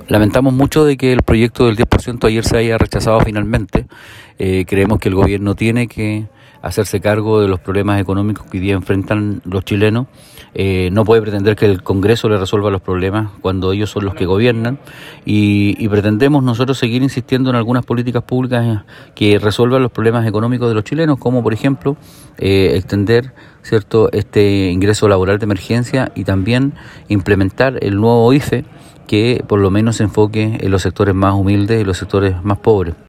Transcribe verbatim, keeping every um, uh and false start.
Lamentamos mucho de que el proyecto del diez por ciento ayer se haya rechazado finalmente. Eh, creemos que el gobierno tiene que hacerse cargo de los problemas económicos que hoy día enfrentan los chilenos. Eh, no puede pretender que el Congreso le resuelva los problemas cuando ellos son los que gobiernan y, y pretendemos nosotros seguir insistiendo en algunas políticas públicas que resuelvan los problemas económicos de los chilenos, como por ejemplo eh, extender cierto este ingreso laboral de emergencia y también implementar el nuevo I F E que por lo menos se enfoque en los sectores más humildes y los sectores más pobres.